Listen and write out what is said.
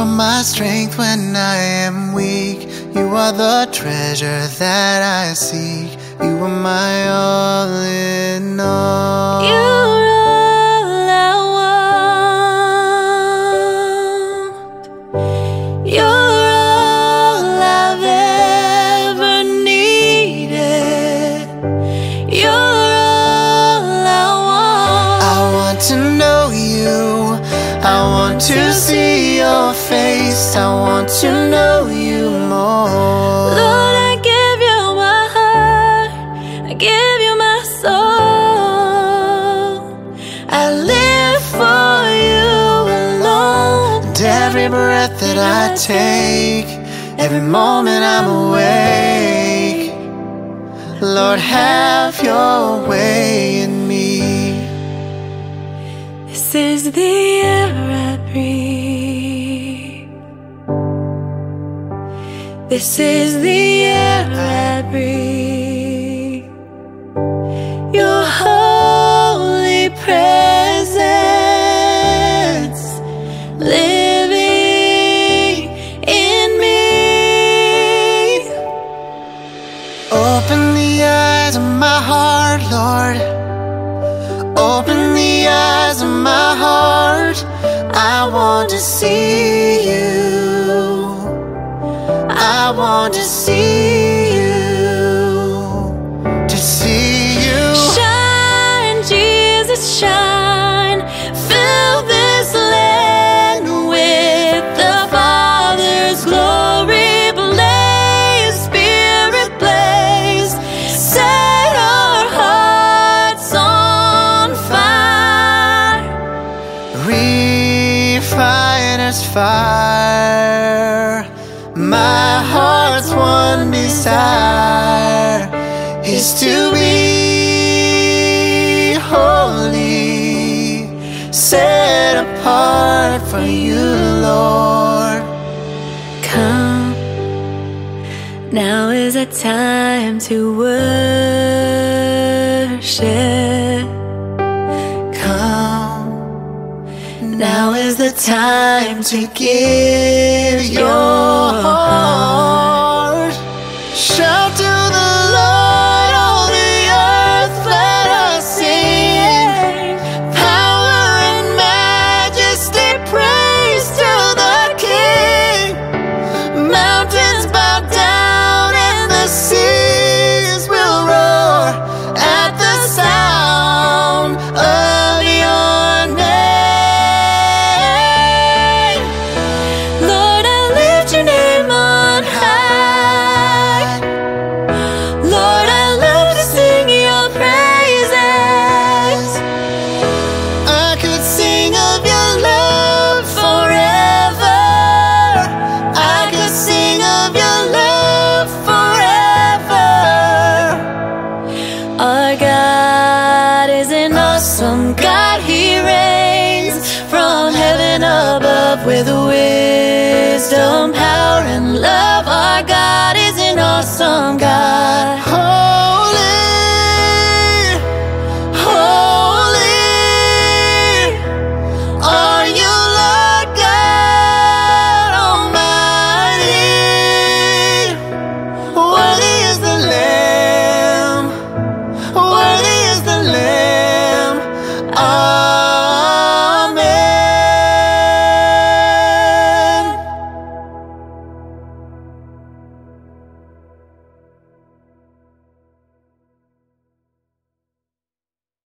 are my strength when I am weak. You are the treasure that I seek. You are my all in all. You're all I want. You're all I've ever needed. You're all I want. I want to know you. I want to see your face. I want to know you more. Lord, I give you my heart. I give you my soul. I live for you alone. And every breath that I take, every moment I'm awake, Lord, have your way in me. This is the air I breathe. This is the air I breathe. Your holy presence living in me. Open the eyes of my heart, Lord. Open the eyes of my heart. I want to see you. I want to see you. To see you. Shine, Jesus, shine. Fill this land with the Father's glory. Blaze, Spirit, blaze. Set our hearts on fire. Refiner's fire. My heart's one desire is to be holy, set apart for you, Lord. Come, now is a time to worship. Come, now is the time to give your heart. Shout to the Lord, all the earth, let us sing. Power and majesty, praise to the King. Mountains bow down and the seas will roar at the sound of your name. Lord, I lift your name on high. Lord, I love to sing your praises. I could sing of your love forever. I could sing of your love forever. Our God is an awesome God. He reigns from heaven above with wisdom, power, and love. Our God is an awesome God. Holy, holy are you, Lord God Almighty. Worthy is the Lamb. Worthy is the Lamb.